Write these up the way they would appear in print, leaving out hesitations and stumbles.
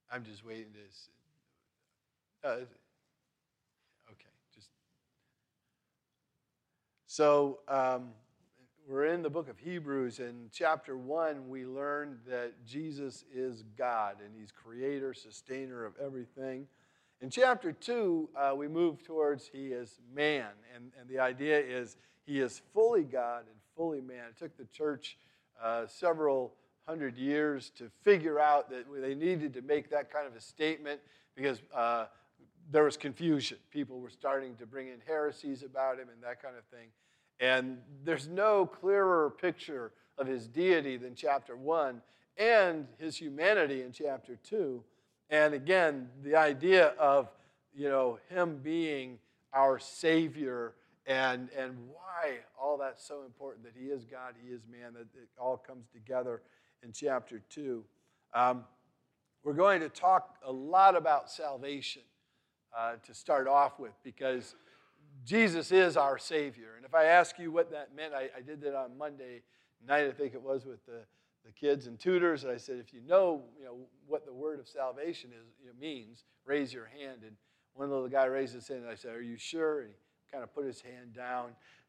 I'm just waiting okay. So we're in the book of Hebrews. In chapter 1, we learned that Jesus is God, and he's creator, sustainer of everything. In chapter 2, we move towards he is man, and the idea is he is fully God and fully man. It took the church several hundred years to figure out that they needed to make that kind of a statement because there was confusion. People were starting to bring in heresies about him and that kind of thing. And there's no clearer picture of his deity than chapter 1 and his humanity in chapter 2. And again, the idea of, him being our Savior and why all that's so important, that he is God, he is man, that it all comes together in chapter 2. We're going to talk a lot about salvation to start off with, because Jesus is our Savior. And if I ask you what that meant, I did that on Monday night, I think it was, with the kids and tutors. And I said, if you know what the word of salvation means, raise your hand. And one little guy raised his hand, and I said, are you sure? And he kind of put his hand down.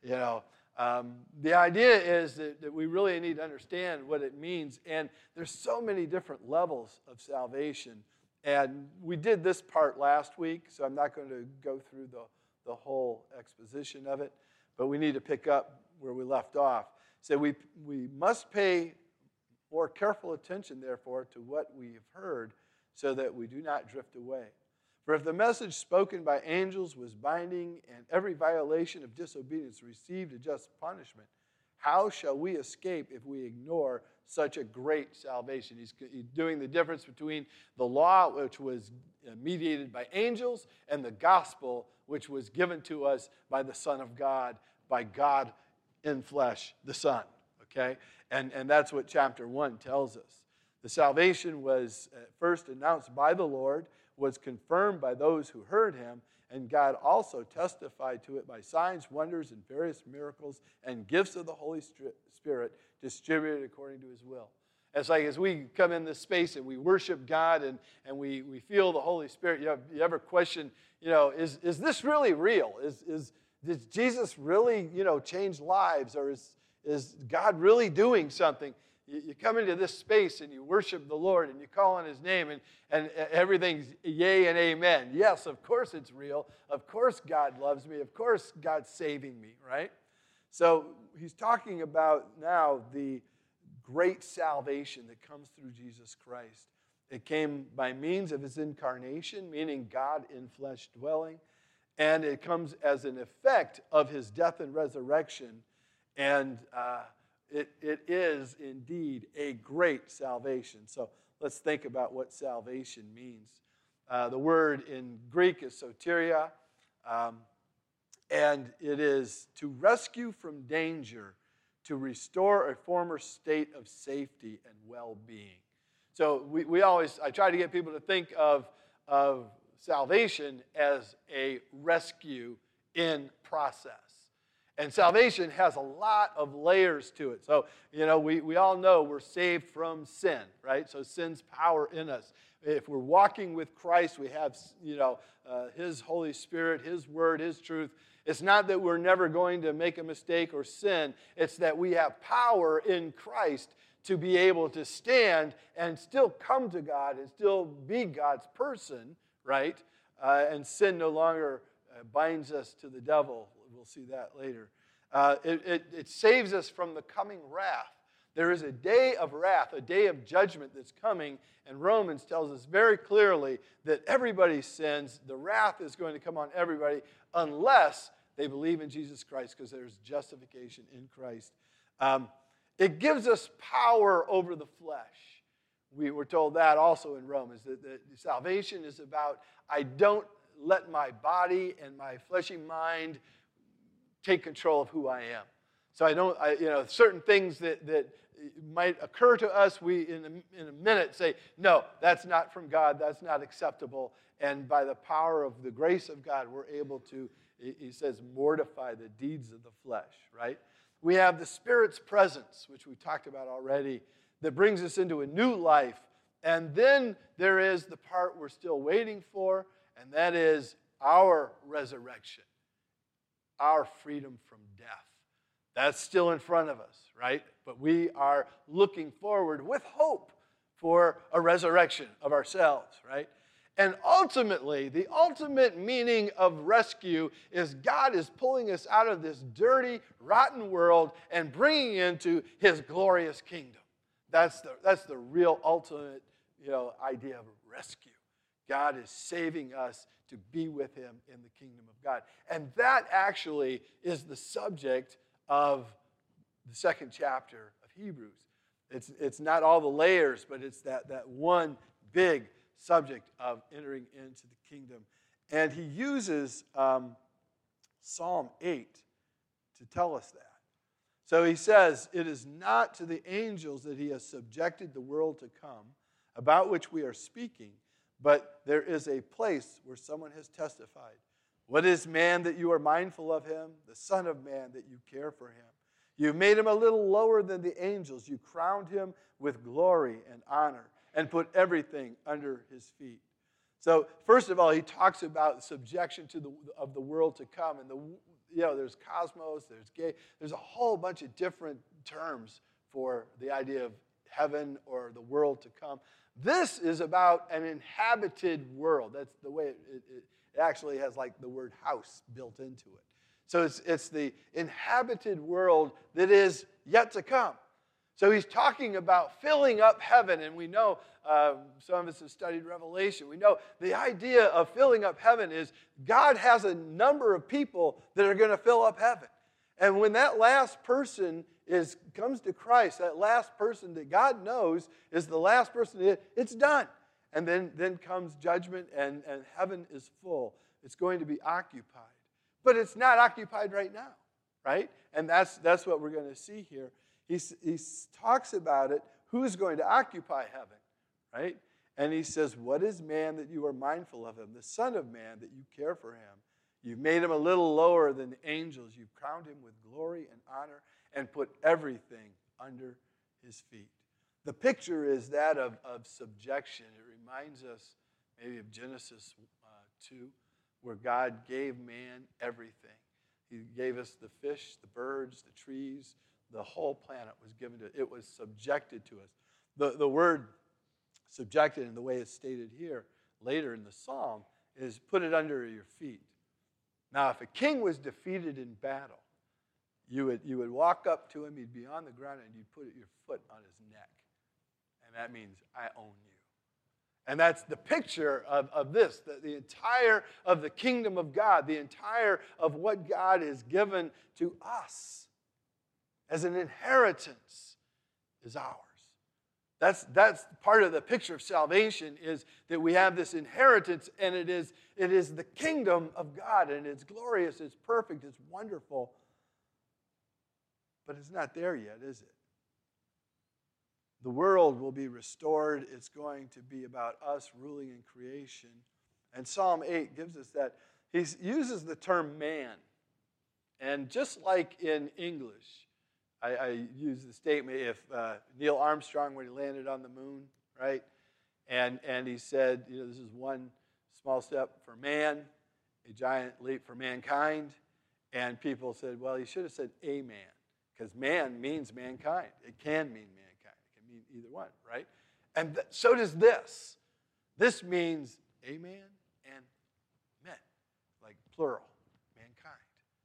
The idea is that we really need to understand what it means. And there's so many different levels of salvation. And we did this part last week, so I'm not going to go through the whole exposition of it, but we need to pick up where we left off. So we must pay more careful attention, therefore, to what we have heard, so that we do not drift away. For if the message spoken by angels was binding, and every violation of disobedience received a just punishment, how shall we escape if we ignore such a great salvation? He's doing the difference between the law, which was mediated by angels, and the gospel, which was given to us by the Son of God, by God in flesh, the Son. Okay? And that's what chapter 1 tells us. The salvation was first announced by the Lord, was confirmed by those who heard him, and God also testified to it by signs, wonders, and various miracles and gifts of the Holy Spirit distributed according to his will. It's like as we come in this space and we worship God and we feel the Holy Spirit, you ever question, is this really real? Does Jesus really, change lives? Or is God really doing something? You come into this space and you worship the Lord and you call on his name and everything's yay and amen. Yes, of course it's real. Of course God loves me. Of course God's saving me, right? So he's talking about now the great salvation that comes through Jesus Christ. It came by means of his incarnation, meaning God in flesh dwelling, and it comes as an effect of his death and resurrection, and it is indeed a great salvation. So let's think about what salvation means. The word in Greek is soteria, and it is to rescue from danger, to restore a former state of safety and well-being. So I try to get people to think of salvation as a rescue in process. And salvation has a lot of layers to it. So, we all know we're saved from sin, right? So sin's power in us. If we're walking with Christ, we have, his Holy Spirit, his word, his truth. It's not that we're never going to make a mistake or sin. It's that we have power in Christ to be able to stand and still come to God and still be God's person, right? And sin no longer binds us to the devil. We'll see that later. It saves us from the coming wrath. There is a day of wrath, a day of judgment that's coming, and Romans tells us very clearly that everybody sins. The wrath is going to come on everybody unless they believe in Jesus Christ, because there's justification in Christ. It gives us power over the flesh. We were told that also in Romans, that salvation is about, I don't let my body and my fleshy mind take control of who I am. So certain things that might occur to us, we in a minute say, no, that's not from God, that's not acceptable. And by the power of the grace of God, we're able to, he says, mortify the deeds of the flesh, right? We have the Spirit's presence, which we talked about already, that brings us into a new life And then there is the part we're still waiting for, and that is our resurrection, our freedom from death. That's still in front of us, right? But we are looking forward with hope for a resurrection of ourselves, right? And ultimately, the ultimate meaning of rescue is God is pulling us out of this dirty, rotten world and bringing into his glorious kingdom. That's the real ultimate, idea of rescue. God is saving us to be with him in the kingdom of God. And that actually is the subject of the second chapter of Hebrews. It's not all the layers, but it's that one big subject of entering into the kingdom. And he uses Psalm 8 to tell us that. So he says, "It is not to the angels that he has subjected the world to come, about which we are speaking, but there is a place where someone has testified. What is man that you are mindful of him? The Son of Man that you care for him. You made him a little lower than the angels. You crowned him with glory and honor and put everything under his feet." So first of all, he talks about subjection of the world to come. And there's cosmos, there's gay, there's a whole bunch of different terms for the idea of heaven or the world to come. This is about an inhabited world. That's the way it actually has like the word house built into it. So it's the inhabited world that is yet to come. So he's talking about filling up heaven, and we know, some of us have studied Revelation, we know the idea of filling up heaven is God has a number of people that are going to fill up heaven. And when that last person comes to Christ, that last person that God knows is the last person, it's done. And then comes judgment, and heaven is full. It's going to be occupied. But it's not occupied right now, right? And that's what we're going to see here. He talks about it, who's going to occupy heaven, right? And he says, "What is man that you are mindful of him? The Son of Man that you care for him. You've made him a little lower than the angels. You've crowned him with glory and honor and put everything under his feet." The picture is that of subjection. It reminds us maybe of Genesis 2, where God gave man everything. He gave us the fish, the birds, the trees. The whole planet was given to it. It was subjected to us. The word subjected, in the way it's stated here later in the psalm, is put it under your feet. Now, if a king was defeated in battle, you would walk up to him, he'd be on the ground, and you'd put your foot on his neck. And that means, I own you. And that's the picture of this, the entire of the kingdom of God, the entire of what God has given to us as an inheritance is ours. That's part of the picture of salvation, is that we have this inheritance, and it is the kingdom of God, and it's glorious, it's perfect, it's wonderful. But it's not there yet, is it? The world will be restored. It's going to be about us ruling in creation. And Psalm 8 gives us that. He uses the term man. And just like in English, I use the statement, if Neil Armstrong, when he landed on the moon, right? And he said, this is one small step for man, a giant leap for mankind. And people said, well, he should have said a man, because man means mankind. It can mean mankind. It can mean either one, right? And so does this. This means a man and men, like plural, mankind.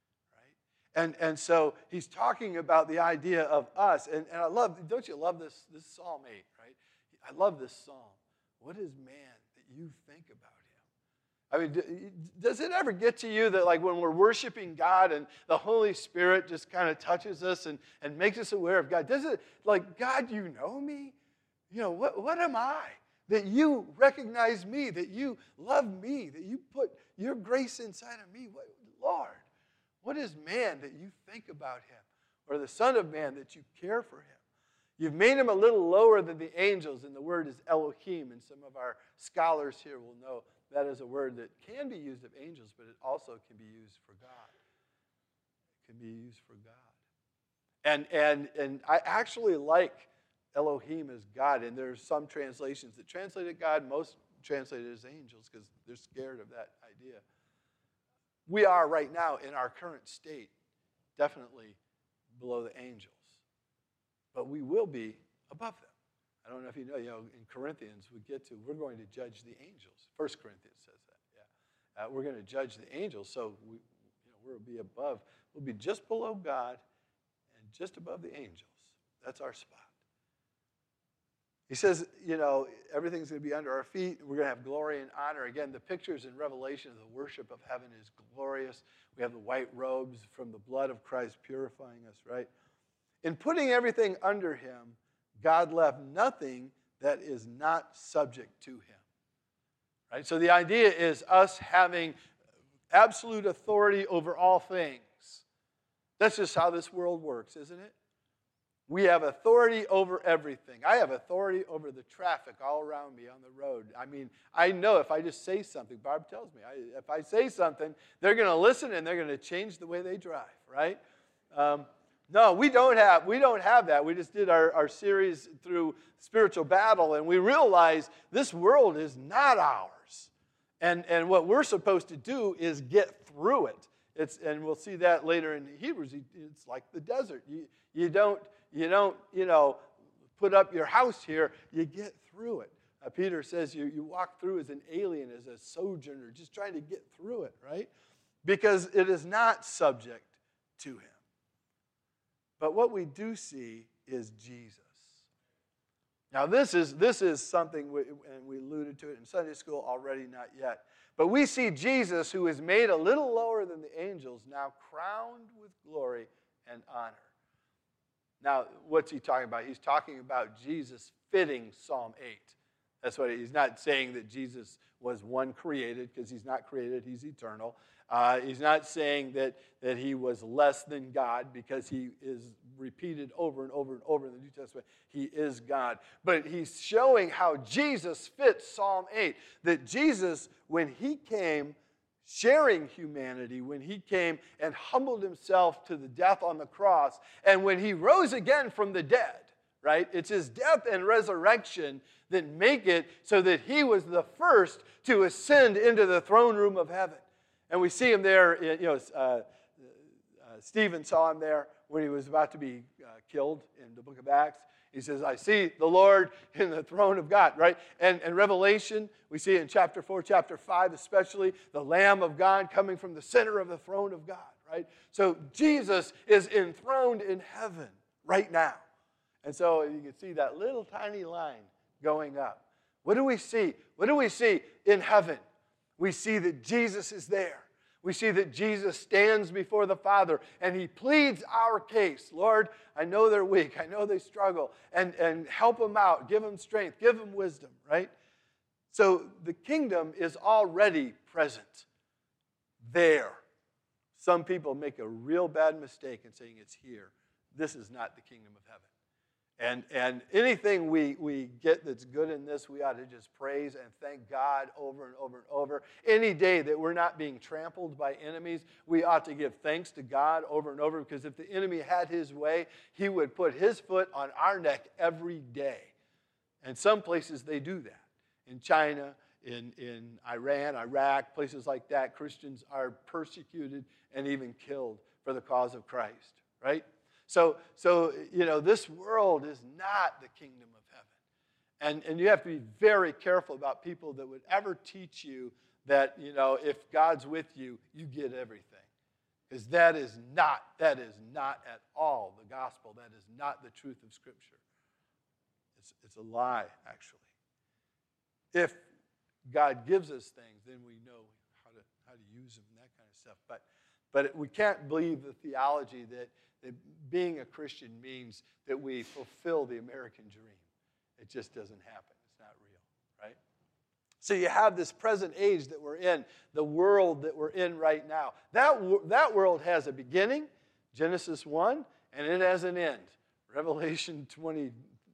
And so he's talking about the idea of us. And I love, don't you love this Psalm 8, right? I love this psalm. What is man that you think about him? I mean, does it ever get to you that, like, when we're worshiping God and the Holy Spirit just kind of touches us and makes us aware of God, does it, like, God, you know me? What am I? That you recognize me, that you love me, that you put your grace inside of me. Lord, what is man that you think about him? Or the Son of Man that you care for him? You've made him a little lower than the angels, and the word is Elohim, and some of our scholars here will know that is a word that can be used of angels, but it also can be used for God. It can be used for God. And I actually like Elohim as God, and there's some translations that translate it God, most translate it as angels because they're scared of that idea. We are right now in our current state definitely below the angels, but we will be above them. I don't know if you know, in Corinthians we're going to judge the angels. 1 Corinthians says that, yeah. We're going to judge the angels, so we'll be above, we'll be just below God and just above the angels. That's our spot. He says, everything's going to be under our feet. We're going to have glory and honor. Again, the pictures in Revelation of the worship of heaven is glorious. We have the white robes from the blood of Christ purifying us, right? In putting everything under him, God left nothing that is not subject to him. Right? So the idea is us having absolute authority over all things. That's just how this world works, isn't it? We have authority over everything. I have authority over the traffic all around me on the road. I mean, I know if I just say something, Barb tells me, if I say something, they're going to listen and they're going to change the way they drive, right? No, we don't have that. We just did our series through spiritual battle, and we realized this world is not ours. And what we're supposed to do is get through it. And we'll see that later in Hebrews. It's like the desert. You don't put up your house here. You get through it. Peter says you walk through as an alien, as a sojourner, just trying to get through it, right? Because it is not subject to him. But what we do see is Jesus. Now this is something, and we alluded to it in Sunday school already, not yet. But we see Jesus, who is made a little lower than the angels, now crowned with glory and honor. Now, what's he talking about? He's talking about Jesus fitting Psalm 8. That's what he's not saying that Jesus was one created, because he's not created, he's eternal. He's not saying that he was less than God, because he is repeated over and over and over in the New Testament. He is God. But he's showing how Jesus fits Psalm 8. That Jesus, when he came sharing humanity, when he came and humbled himself to the death on the cross, and when he rose again from the dead, right? It's his death and resurrection that make it so that he was the first to ascend into the throne room of heaven. And we see him there, Stephen saw him there when he was about to be killed in the book of Acts. He says, I see the Lord in the throne of God, right? And Revelation, we see in chapter 4, chapter 5 especially, the Lamb of God coming from the center of the throne of God, right? So Jesus is enthroned in heaven right now. And so you can see that little tiny line going up. What do we see? What do we see in heaven? We see that Jesus is there. We see that Jesus stands before the Father and he pleads our case. Lord, I know they're weak. I know they struggle. And help them out. Give them strength. Give them wisdom, right? So the kingdom is already present there. Some people make a real bad mistake in saying it's here. This is not the kingdom of heaven. And anything we get that's good in this, we ought to just praise and thank God over and over and over. Any day that we're not being trampled by enemies, we ought to give thanks to God over and over, because if the enemy had his way, he would put his foot on our neck every day. And some places they do that. In China, in Iran, Iraq, places like that, Christians are persecuted and even killed for the cause of Christ, right? So this world is not the kingdom of heaven. And you have to be very careful about people that would ever teach you that, if God's with you, you get everything. Because that is not at all the gospel. That is not the truth of Scripture. It's a lie, actually. If God gives us things, then we know how to use them and that kind of stuff. But we can't believe the theology that being a Christian means that we fulfill the American dream. It just doesn't happen. It's not real, right? So you have this present age that we're in, the world that we're in right now. That world has a beginning, Genesis 1, and it has an end, Revelation 21,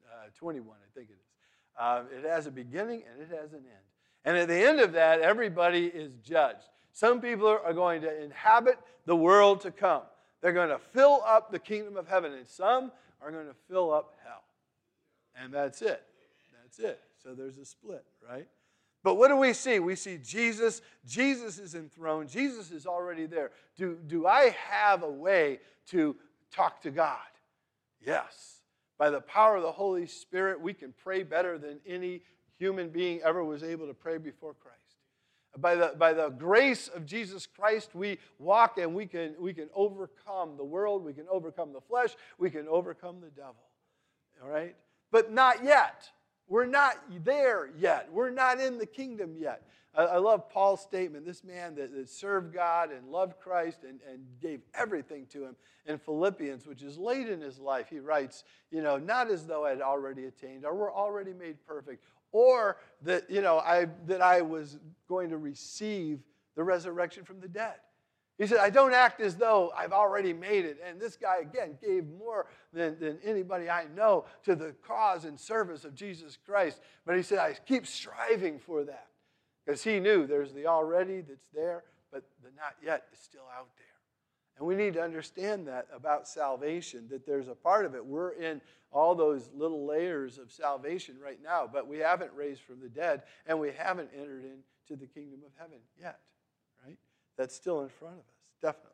I think it is. It has a beginning and it has an end. And at the end of that, everybody is judged. Some people are going to inhabit the world to come. They're going to fill up the kingdom of heaven, and some are going to fill up hell. And that's it. That's it. So there's a split, right? But what do we see? We see Jesus. Jesus is enthroned. Jesus is already there. Do I have a way to talk to God? Yes. By the power of the Holy Spirit, we can pray better than any human being ever was able to pray before Christ. By the grace of Jesus Christ, we walk and we can overcome the world, we can overcome the flesh, we can overcome the devil. All right? But not yet. We're not there yet. We're not in the kingdom yet. I love Paul's statement, this man that served God and loved Christ and gave everything to him. In Philippians, which is late in his life, he writes, not as though I had already attained or were already made perfect, or that, I was going to receive the resurrection from the dead. He said, I don't act as though I've already made it. And this guy, again, gave more than anybody I know to the cause and service of Jesus Christ. But he said, I keep striving for that. Because he knew there's the already that's there, but the not yet is still out there. And we need to understand that about salvation, that there's a part of it. We're in all those little layers of salvation right now, but we haven't raised from the dead, and we haven't entered into the kingdom of heaven yet, right? That's still in front of us, definitely.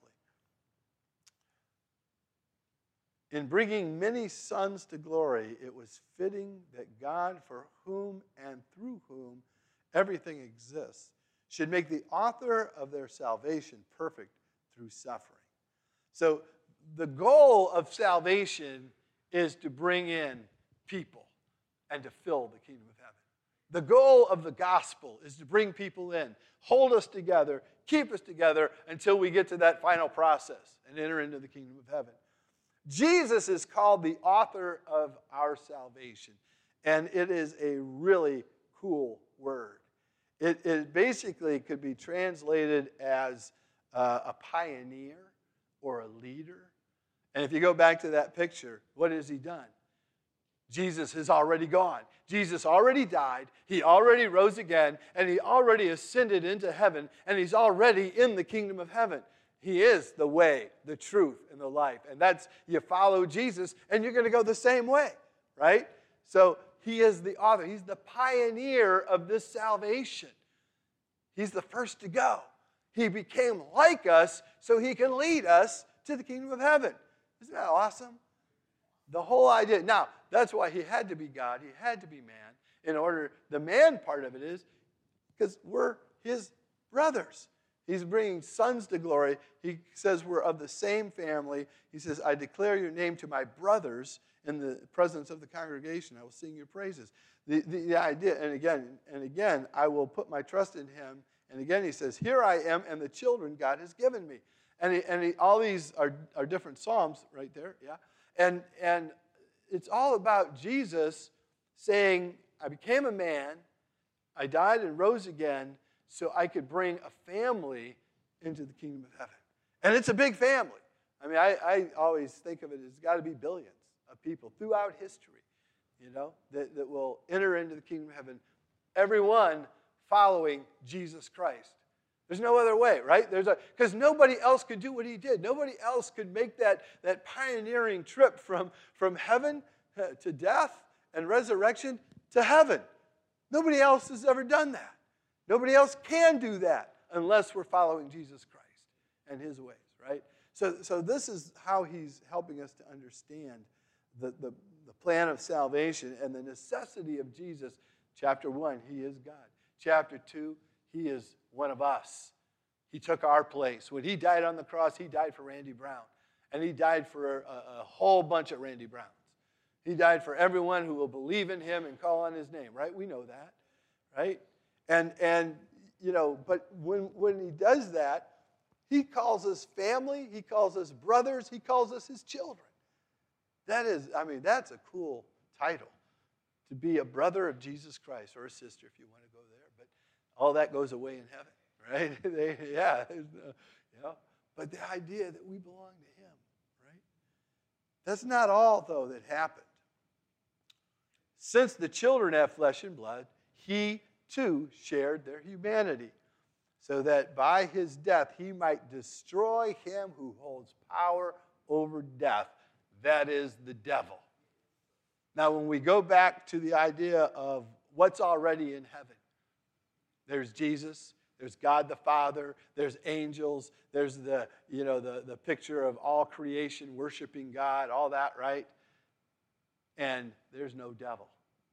In bringing many sons to glory, it was fitting that God, for whom and through whom everything exists, should make the author of their salvation perfect through suffering. So the goal of salvation is to bring in people and to fill the kingdom of heaven. The goal of the gospel is to bring people in, hold us together, keep us together until we get to that final process and enter into the kingdom of heaven. Jesus is called the author of our salvation, and it is a really cool word. It basically could be translated as a pioneer or a leader. And if you go back to that picture, what has he done? Jesus has already gone. Jesus already died. He already rose again. And he already ascended into heaven. And he's already in the kingdom of heaven. He is the way, the truth, and the life. And that's, you follow Jesus, and you're going to go the same way, right? So he is the author. He's the pioneer of this salvation. He's the first to go. He became like us so he can lead us to the kingdom of heaven. Isn't that awesome? The whole idea. Now, that's why he had to be God. He had to be man. In order, the man part of it is because we're his brothers. He's bringing sons to glory. He says we're of the same family. He says, I declare your name to my brothers in the presence of the congregation. I will sing your praises. The idea, and again, I will put my trust in him. And again, he says, here I am and the children God has given me. And all these are different psalms right there, yeah. And it's all about Jesus saying, I became a man, I died and rose again, so I could bring a family into the kingdom of heaven. And it's a big family. I mean, I always think of it as got to be billions of people throughout history, that will enter into the kingdom of heaven. Everyone following Jesus Christ. There's no other way, right? Because nobody else could do what he did. Nobody else could make that pioneering trip from heaven to death and resurrection to heaven. Nobody else has ever done that. Nobody else can do that unless we're following Jesus Christ and his ways, right? So this is how he's helping us to understand the plan of salvation and the necessity of Jesus. Chapter 1, he is God. Chapter 2, he is one of us. He took our place. When he died on the cross, he died for Randy Brown. And he died for a whole bunch of Randy Browns. He died for everyone who will believe in him and call on his name, right? We know that, right? And but when he does that, he calls us family, he calls us brothers, he calls us his children. That's a cool title, to be a brother of Jesus Christ, or a sister if you want to go there. But all that goes away in heaven, right? But the idea that we belong to him, right? That's not all, though, that happened. Since the children have flesh and blood, he too shared their humanity, so that by his death he might destroy him who holds power over death, that is, the devil. Now, when we go back to the idea of what's already in heaven, there's Jesus, there's God the Father, there's angels, there's the picture of all creation worshiping God, all that, right? And there's no devil.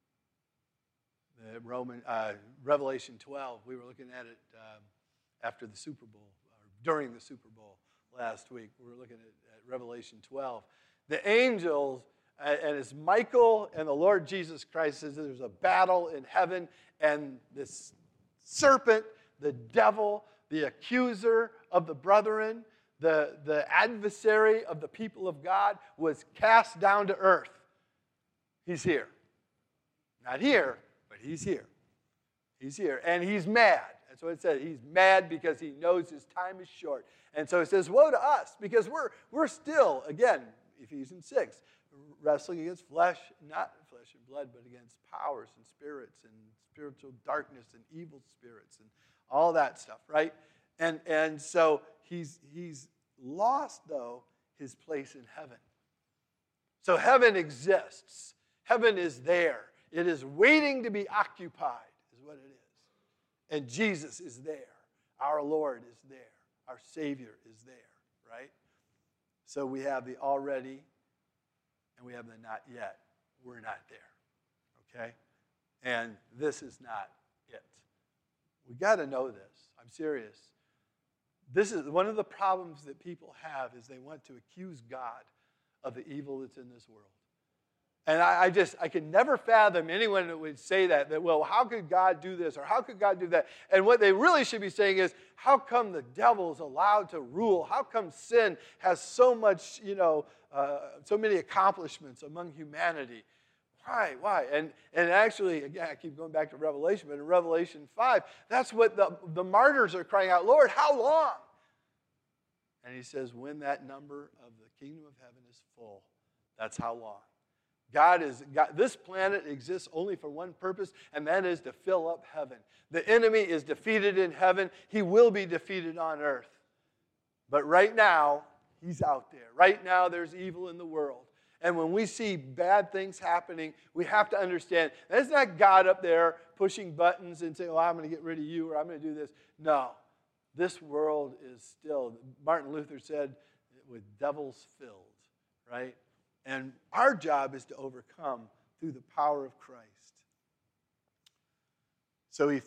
Revelation 12, we were looking at it after the Super Bowl, or during the Super Bowl last week. We were looking at Revelation 12. The angels, and it's Michael and the Lord Jesus Christ, says there's a battle in heaven, and this serpent, the devil, the accuser of the brethren, the adversary of the people of God, was cast down to earth. He's here. Not here, but he's here. He's here. And he's mad. That's what it says. He's mad because he knows his time is short. And so it says, woe to us, because we're still, again, Ephesians 6, wrestling against flesh, not flesh and blood, but against powers and spirits and spiritual darkness and evil spirits and all that stuff, right? And so he's lost, though, his place in heaven. So heaven exists. Heaven is there. It is waiting to be occupied, is what it is. And Jesus is there. Our Lord is there. Our Savior is there, right? So we have the already and we have the not yet. We're not there, okay? And this is not it. We got to know this. I'm serious. This is one of the problems that people have, is they want to accuse God of the evil that's in this world. And I can never fathom anyone that would say that, well, how could God do this, or how could God do that? And what they really should be saying is, how come the devil is allowed to rule? How come sin has so much, so many accomplishments among humanity? Why? And actually, again, I keep going back to Revelation, but in Revelation 5, that's what the martyrs are crying out, Lord, how long? And he says, when that number of the kingdom of heaven is full, that's how long. This planet exists only for one purpose, and that is to fill up heaven. The enemy is defeated in heaven. He will be defeated on earth. But right now, he's out there. Right now, there's evil in the world. And when we see bad things happening, we have to understand that's not God up there pushing buttons and saying, I'm going to get rid of you, or I'm going to do this. No. This world is still, Martin Luther said, with devils filled, right? And our job is to overcome through the power of Christ. So he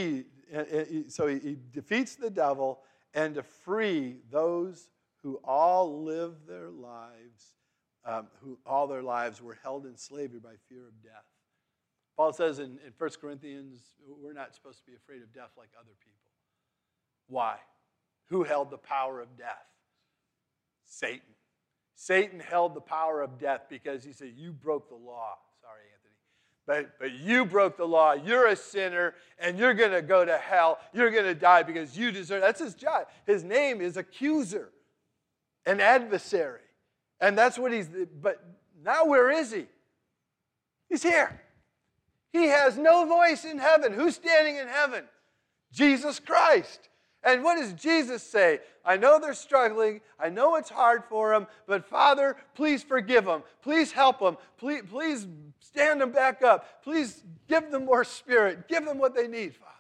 defeats the devil, and to free those who all live their lives, who all their lives were held in slavery by fear of death. Paul says in 1 Corinthians, we're not supposed to be afraid of death like other people. Why? Who held the power of death? Satan. Satan held the power of death because he said, you broke the law. Sorry, Anthony. But you broke the law. You're a sinner, and you're going to go to hell. You're going to die because you deserve. That's his job. His name is accuser, an adversary. And that's what but now where is he? He's here. He has no voice in heaven. Who's standing in heaven? Jesus Christ. And what does Jesus say? I know they're struggling. I know it's hard for them. But Father, please forgive them. Please help them. Please stand them back up. Please give them more spirit. Give them what they need, Father.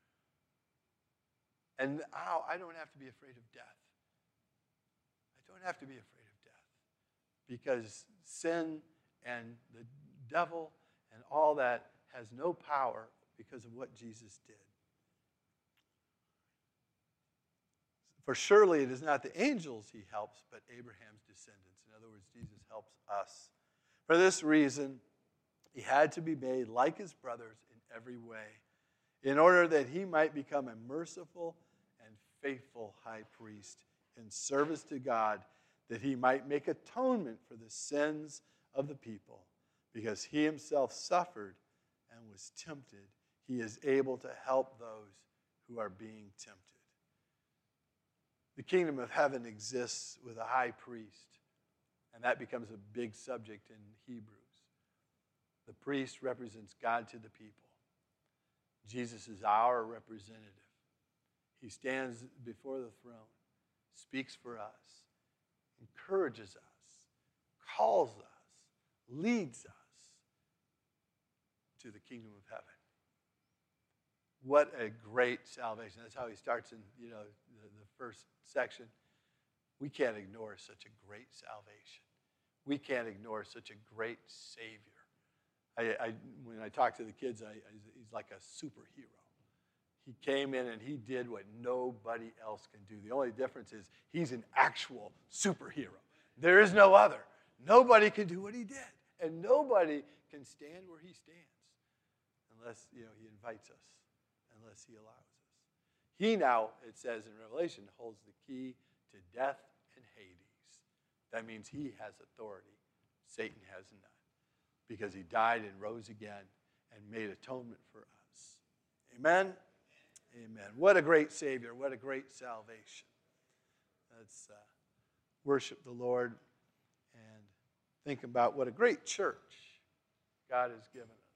And now I don't have to be afraid of death. I don't have to be afraid of death. Because sin and the devil and all that has no power because of what Jesus did. For surely it is not the angels he helps, but Abraham's descendants. In other words, Jesus helps us. For this reason, he had to be made like his brothers in every way, in order that he might become a merciful and faithful high priest in service to God, that he might make atonement for the sins of the people. Because he himself suffered and was tempted, he is able to help those who are being tempted. The kingdom of heaven exists with a high priest, and that becomes a big subject in Hebrews. The priest represents God to the people. Jesus is our representative. He stands before the throne, speaks for us, encourages us, calls us, leads us, to the kingdom of heaven. What a great salvation. That's how he starts in, the first section. We can't ignore such a great salvation. We can't ignore such a great Savior. When I talk to the kids, he's like a superhero. He came in and he did what nobody else can do. The only difference is he's an actual superhero. There is no other. Nobody can do what he did. And nobody can stand where he stands unless, he invites us, unless he allows us. He now, it says in Revelation, holds the key to death and Hades. That means he has authority. Satan has none. Because he died and rose again and made atonement for us. Amen? Amen. What a great Savior. What a great salvation. Let's worship the Lord and think about what a great church God has given us.